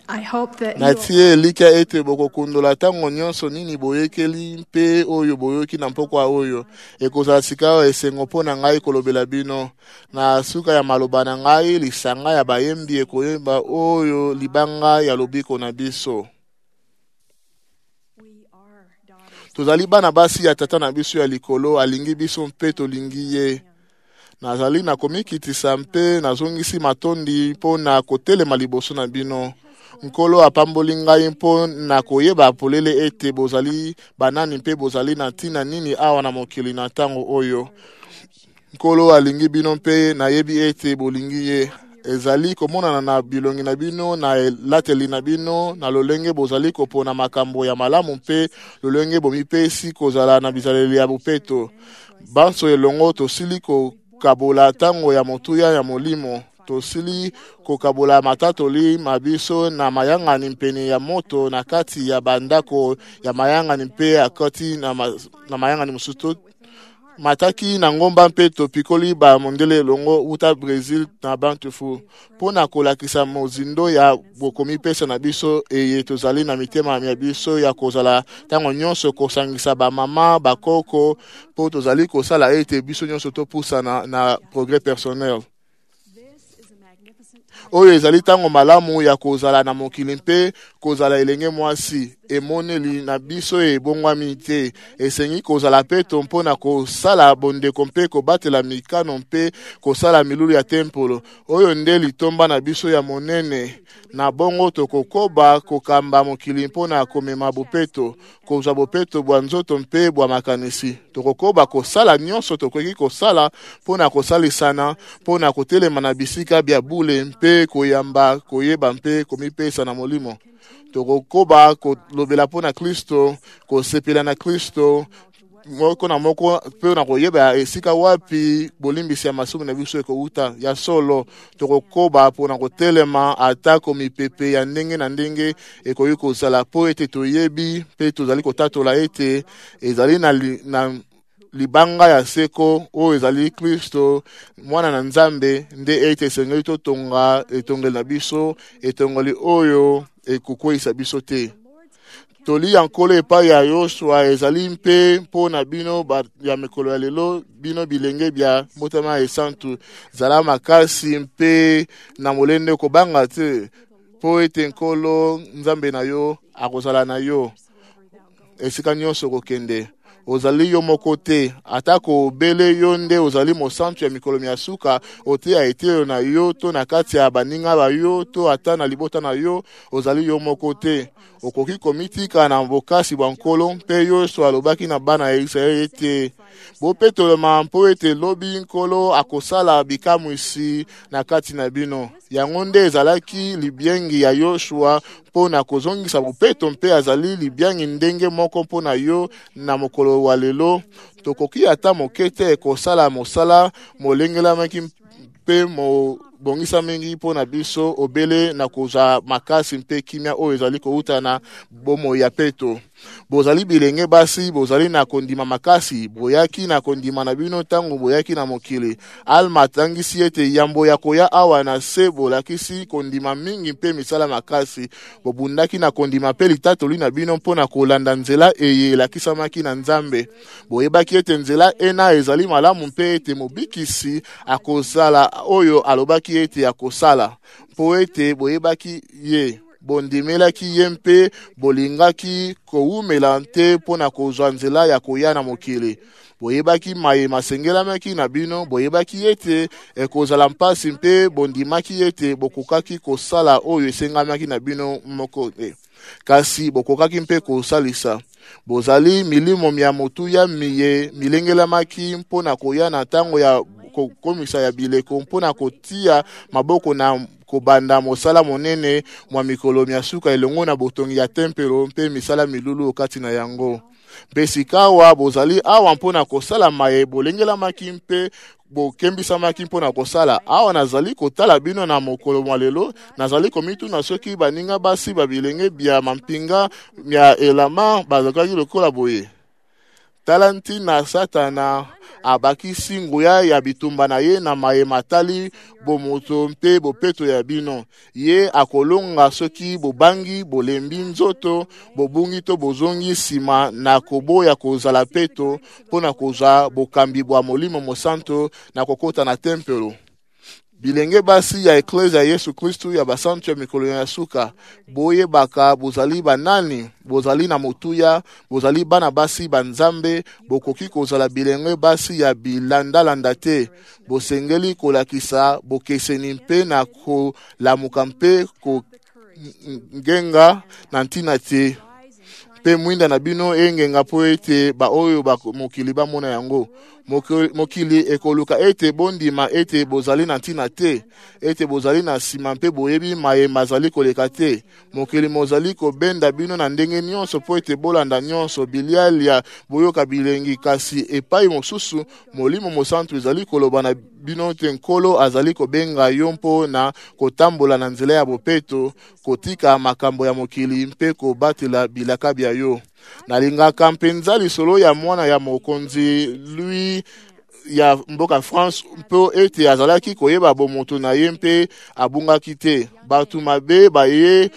I hope that you natie lika ete bokokundola tango nyonso nini boyekeli mpe oyo boyoki na mpokwa oyo ekozala sika esengo mpo na ngai kolobela bino na suka ya maloba na ngai lisanga ya bayembi ekoyeba oyo libanga ya lobiko na biso. Tozali bana basi ya tata na biso ya likolo alingi biso mpe tolingi ye. Nazali na komikitisa mpe nazongisi matondi mpo na kotelema liboso na bino. Nkolo apamboli ngai mpo na koyeba polele ete bozali banani mpe bozali na ntina nini awa na mokili na ntango oyo. Nkolo alingi bino mpe nayebi ete bolingi ye. Ezali komonana na bilongi na bino na lateli na bino na lolenge bozali kopona makambo ya malamu mpe lolenge bomipesi kozala na bizaleli ya bopeto. Banso elongo tosili kokabola tango ya motuya ya molimo. Tosili kokabola matatoli mabiso na mayangani mpene ya moto na kati ya bandako ya mayangani mpe akati na mayangani musuto. Mataki na ngomba mpe topikoli ba mondele longo uta Brazil na bantufu. Pona kolakisa mozindo ya bokomi pesa na biso eye tozali na mitema ya biso ya kozala tango nyonso kosangisa ba mama bakoko po tozali kosala ete biso nyonso topusa na progrès personnel. Oyo ezali tango malamu ya kozala na mokili mpe kozala elenge mwasi emoneli na biso ebongwami te esengi kozala pe tompo na kosala bondeko mpe kobatela mikano mpe kosala milulu ya tempolo oyo nde litomba na biso ya monene na bongo tokokoba kokamba mokili mpo na komema bopeto kozwa bopeto bwa nzoto mpe bwa makanisi tokokoba kosala nyonso tokoki kosala mpo na kosalisana mpo na kotelema na bisika bya bule mpe koyamba koyeba mpe komipesa na molimo tokokoba kolobela mpo na Kristo kosepela na Kristo moko na moko pe na koyeba esika wapi bolimbisi ya masumu na biso ekouta ya solo tokokoba mpo na kotelema atako mipepe ya ndenge na ndenge ekoyi kozala po ete toyebi pe tozali kotatola ete ezali na libanga ya seko o ezali Kristo mwana na Nzambe nde ete esengeli totonga etongeli na biso etongoli oyo ekokwisa biso te. Toli ankolo epai ya Yoshua ezali mpe mpo na bino ya mikolo ya lelo bino bilenge bya motema esantu zala makasi mpe na molende kobanga te po ete nkolo Nzambe na yo akozala na yo esika nyonso kokende. Ozali yo moko te atako obele yo nde ozali mosantu ya mikolo ya suka ote ya etelo na yo to na kati ya baninga ba yo to ata na libota na yo ozali yo moko te okoki komitika na mbokasi bwa nkolo mpe Yoshua alobaki na bana ya Israeli ete bopetolema mpo ete lobi nkolo akosala bikamwisi na kati na bino yango nde ezalaki libyengi ya Yoshua mpo na kozongisa bopeto mpe azali libyangi ndenge moko mpo na yo na mokolo wa lelo tokoki ata moke te kosala mosala molengelamaki mpe bongisa mingi mpo na biso obele na kozwa makasi mpe kimia oyo ezali kouta na bomo ya peto. Bozali bilenge basi bozali na kondima makasi boyaki na kondima na bino tango boyaki na mokili alma tangisi ete yambo ya koya awa na se bolakisi kondima mingi mpe misala makasi bobundaki na kondima pe litatoli na bino mpo na kolanda nzela eye lakisamaki na Nzambe boyebaki ete nzela ena ezali malamu mpe ete mobikisi akosala oyo alobaki ete akosala mpo ete boyebaki ye bondimelaki ye mpe bolingaki koumela nte mpo na kozwa nzela ya koya na mokili boyebaki maye masengelamaki na bino boyebaki ete ekozala mpasi mpe bondimaki ete bokokaki kosala oyo esengamaki na bino moko kasi bokokaki mpe kosalisa bozali milimo ya motuya miye milengelamaki mpo na koya na tango ya komisa ya bileko mpo na kotia maboko na kobanda mosala monene mwa mikolo ya suka elongo na botongi ya tempelo mpe misala milulu kati na yango besikawa bozali awa mpo na kosala maye bolengelamaki mpe bokembisamaki mpo na kosala awa nazali kotala bino na mokolo mwa lelo nazali komituna soki baninga basi babilenge bya mampinga ya elama bazakaki lokola boye talanti na Satana abakisi nguya ya bitumba na ye na maye matali bomoto mpe bopeto ya bino. Ye akolonga soki bobangi bolembi nzoto bobungi to bozongi sima na kobo ya kozala peto pona koza bokambi bwa molimo mosanto na kokota na tempelo. Bilenge basi ya Eklezia Yesu Kristu ya basantu ya mikolo ya suka, boye baka bozali banani, bozali na motuya, bozali bana basi banzambe, bokoki kozala bilenge basi ya bilandalanda te, bosengeli kolakisa, bokeseni mpe na kolamuka mpe ngenga na ntina te. Pe mwinda na bino engenga po ete ba oyo ba mokili ba mona yango. Mokili ekoluka ete bondima ete bozali na ntina te, ete bozali na sima mpe boyebi maye mazali koleka te. Mokili mozali kobenda bino na ndenge nyonso po ete bolanda nyonso bilialia boyoka bilengi, kasi epai mosusu molimo mosantu ezali koloba na bino te nkolo azali kobenga yo mpo na kotambola na nzela ya bopeto, kotika makambo ya mokili mpe kobatela bilaka bya yo. Nalingaka mpenza lisolo ya mwana ya mokonzi lui ya mboka France mpo ete azalaki koyeba bomoto na ye mpe abungaki te. Batu mabe baye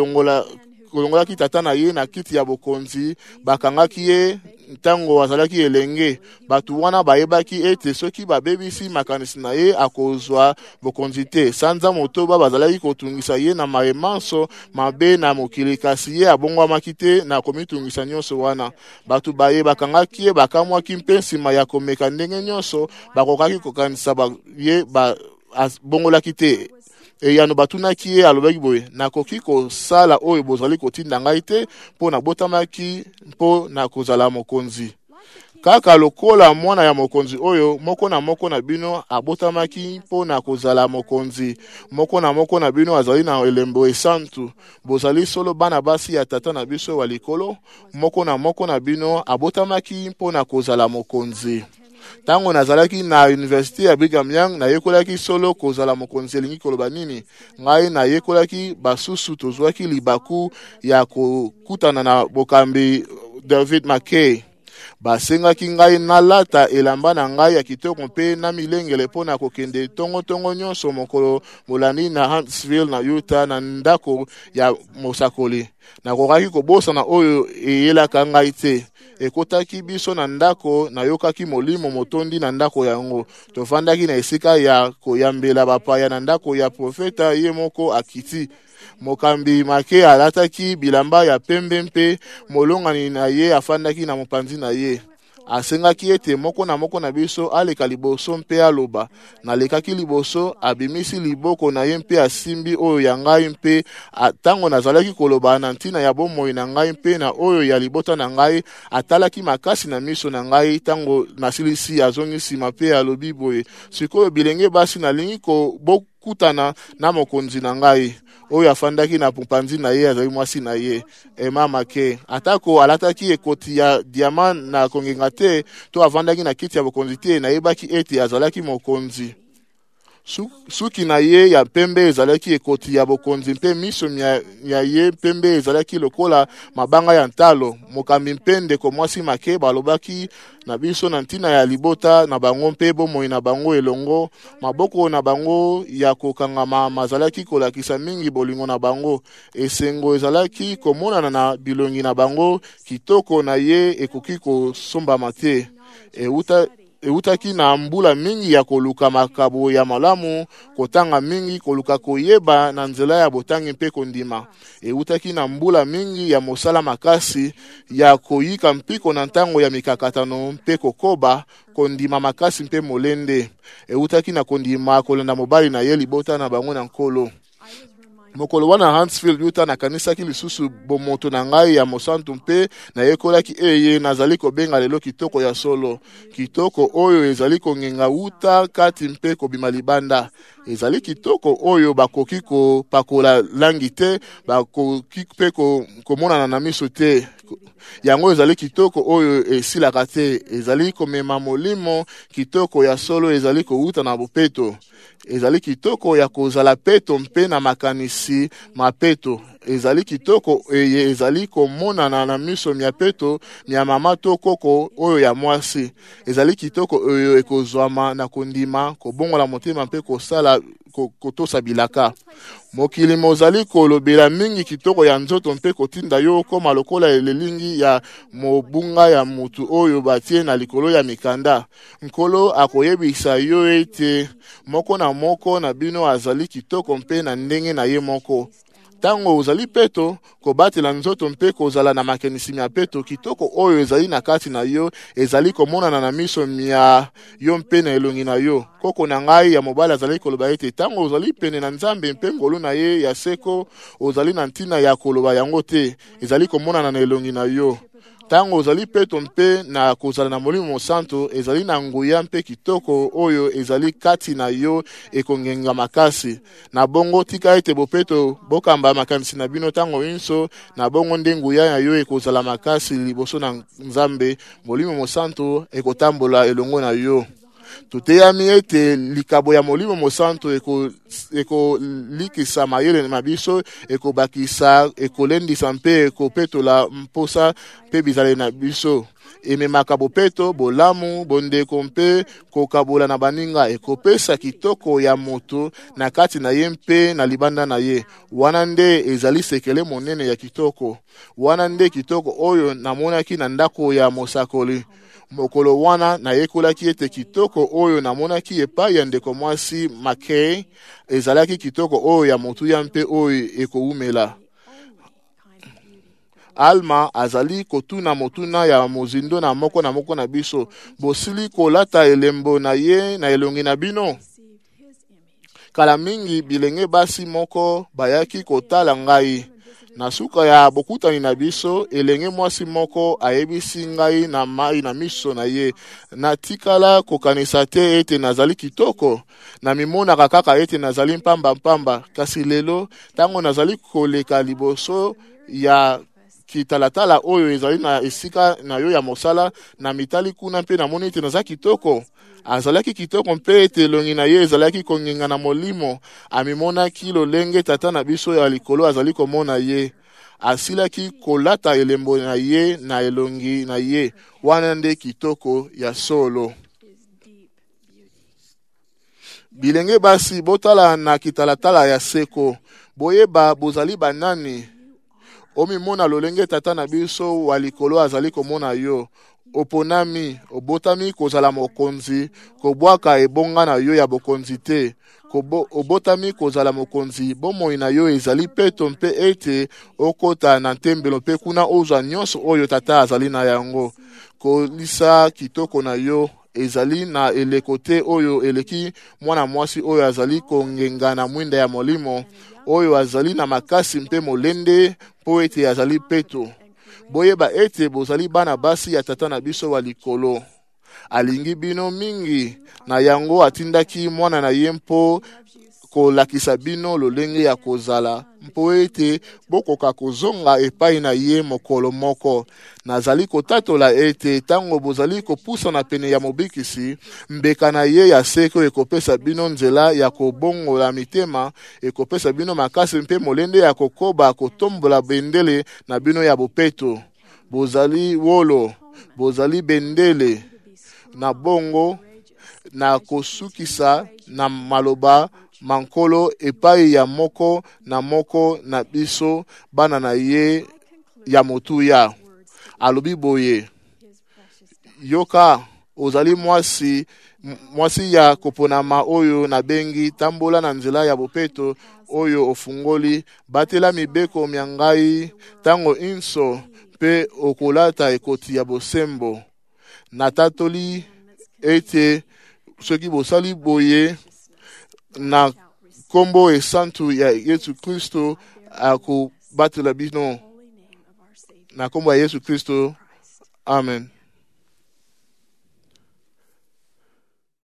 kolongolaki tata na ye na kiti ya bokonzi, bakangaki ye ntango azalaki elenge. Batu wana bayebaki ete soki babebisi makanisi na ye akozwa bokonzi te. Sanza motoba bazalaki kotungisa ye na maye manso mabe na mokili, kasi ye abongwamaki te na komitungisa nyonso wana. Batu baye bakangaki ye bakamwaki mpe nsima ya komeka ndenge nyonso bakokaki kokanisa ye bongolaki te. Eyano batunaki ye alobaki boye, nakoki kosala oyo bozali kotinda ngai te mpo na botamaki mpo na kozala mokonzi. Kaka lokola mwana ya mokonzi oyo, moko na bino abotamaki mpo na kozala mokonzi. Moko na bino azali na elembo esantu. Bozali solo bana basi ya tata na biso wa likolo. Moko na bino abotamaki mpo na kozala mokonzi. Tango nazalaki na université ya Brigham Young, na yekolaki solo kozala mokonzi elingi koloba nini. Ngai na yekolaki basusu tozwaki libaku ya kokutana na bokambi David McKay. Basengaki ngai nalata elamba na ngai ya kitoko mpe na milengele mpo na kokende tongo nyonso mokolo molandi na Huntsville na Utah na ndako ya mosakoli. Nakokaki kobosana oyo eyelaka ngai te. Ekotaki biso na ndako, na yokaki molimo motondi na ndako yango. Tofandaki na esika ya koyambela bapaya na ndako ya profeta ye moko akiti. Mokambi Make alataki bilamba ya pembe mpe molongani na ye afandaki na mopanzi na ye. Asengaki ete moko na biso aleka liboso mpe aloba. Nalekaki liboso, abimisi liboko na ye mpe asimbi oyo ya ngai mpe tango nazalaki koloba na ntina ya bomoi na ngai mpe na oyo ya libota na ngai, atalaki makasi na miso na ngai tango nasilisi azongisi mpe alobi boye, sikoyo bilenge basi nalingi bokutana na mokonzi na ngai. Oyo afandaki na pupanzi na ye azali mwasi na ye, Emma Make. Atako alataki ekoti ya diamant na kongenga te, to afandaki na kiti ya bokonzi te, na yebaki ete azalaki mokonzi. Suki na ye ya pembe ezalaki ekoti ya bokonzi mpe miso ya ye pembe ezalaki lokola mabanga ya ntalo. Mokambi mpe ndeko mwasi Make balobaki na biso na ntina ya libota na bango mpe bomoi na bango elongo. Maboko na bango ya kokangama mazalaki kolakisa mingi bolingo na bango. Esengo ezalaki komonana na bilongi na bango, kitoko na ye ekoki kosombama te. Eutaki na mbula mingi ya koluka makabo ya malamu, kotanga mingi, koluka koyeba na nzela ya botangi mpe kondima. Eutaki na mbula mingi ya mosala makasi, ya koyika mpiko na ntango ya mikakatano mpe kokoba, kondima makasi mpe molende. Eutaki na kondima kolenda mobali na ye libota na bango na nkolo. Mokolo wana Huntsville, Utah, na kanisaki lisusu bomoto na ngai ya mosantu mpe na yekolaki eye nazali kobenga lelo kitoko ya solo. Kitoko oyo ezali kongenga uta kati mpe kobima libanda. Ezali kitoko oyo bakoki kopakola langi te, bakoki mpe komonana na miso te. Yango ezali kitoko oyo esilaka te. Ezali komema molimo, kitoko ya solo ezali kouta na bopeto. Ezali kitoko ya kozala peto mpe na makanisi mapeto. ezali kitoko eye ezali komonana na miso mia peto mia mama to koko oyo ya mwasi. Ezali kitoko oyo ekozwama na kondima kobongola motema mpe kosala kotosa bilaka. Mokili mozali kolobela mingi kitoko ya nzoto mpe kotinda yo koma lokola elelingi ya mobunga ya mutu oyo batie na likolo ya mikanda. Nkolo akoyebisa yo ete moko na moko na bino azali kitoko mpe na ndenge na ye moko. Tango ozali peto kobatela nzoto mpe kozala na makenisi mia peto kitoko oyo ezali na kati na yo ezali komonana na miso mia yo mpe na elongi na yo. Koko na ngai ya mobali azali koloba ete tango ozali pene na Nzambe mpe ngolu na ye ya seko ozali na ntina ya koloba yango te ezali komonana na elongi na yo. Tango ozali peto mpe na kozala na Molimo Santo ezali na nguya mpe kitoko oyo ezali kati na yo ekongenga makasi. Na bongo tika ete bopeto bokamba makanisi na bino tango inso na bongo nde nguya ya yo ekozala makasi liboso na Nzambe. Molimo Santo ekotambola elongo na yo. Tuteyami ete likabo ya Molimo Mosanto eko likisa mayele na biso eko bakisa eko lendisa mpe eko petola mposa mpe bizale na biso. Ememaka bopeto bolamu bondeko mpe kokabola na baninga ekopesa kitoko ya moto na kati na ye mpe na libanda na ye. Wana nde ezali sekele monene ya kitoko. Wana nde kitoko oyo namonaki na ndako ya mosakoli. Mokolo wana na yekolaki ete kitoko oyo namonaki epai ya ndeko mwasi Makei ezalaki kitoko oyo ya motu ya mpe oyo ekoumela. Alma azali kotuna motuna ya mozindo na moko na biso. Bosili kolata elembo na ye na elongi na bino. Kala mingi bilenge basi moko bayaki kotala ngai. Na suka ya bokutani na biso, elenge mwasi moko ayebisi ngai na mai na miso na ye. Na tikala kokanisa te ete nazali kitoko. Na mimona kaka ete nazali mpamba. Kasi lelo, tango nazali koleka liboso ya kitalatala oyo ezali na esika na yo ya mosala, na mitali kuna mpe na moni ete nazali kitoko. Azalaki kitoko mpe ete elongi na ye ezalaki kongenga na molimo. Amimonaki lolenge tata na biso ya likolo azali komona ye. Asilaki kolata elembo na ye na elongi na ye. Wana nde kitoko ya solo. Bilenge basi botala na kitalatala ya seko. Boyeba bozali banani. Omimona lolenge tata na biso wa likolo azali komona yo. Oponami, obotami kozala mokonzi, kobwaka ebonga na yo ya bokonzi te. Obotami kozala mokonzi, bomoi na yo ezali peto mpe ete okota na ntembelo mpe kuna ozwa nyonso oyo tata azali na yango. Kolisa kitoko na yo ezali na eleko te oyo eleki mwana mwasi oyo azali kongenga na mwinda ya molimo, oyo azali na makasi mpe molende po ete azali peto. Boyeba ete bozali bana basi ya tata na biso wa likolo. Alingi bino mingi na yango atindaki mwana na ye mpo kolakisa bino lolenge ya kozala mpo ete bokoka kozonga epai na ye mokolo moko. Nazali kotatola ete tango bozali kopusa na pene ya mobikisi, mbeka na ye ya seko ekopesa bino nzela ya kobongola mitema, ekopesa bino makasi mpe molende ya kokoba kotombola bendele na bino ya bopeto. Bozali wolo, bozali bendele na bongo na kosukisa na maloba mankolo epai ya moko na biso bana na ye ya motuya. Alobi boye, yoka ozali mwasi ya koponama oyo na bengi tambola na nzela ya bopeto oyo ofungoli, batela mibeko miangai tango inso pe okolata ekoti ya bosembo. Natatoli ete soki bosali boye na kombo esantu ya Yesu Kristo akubatela bino na kombo ya Yesu Kristo. Amen.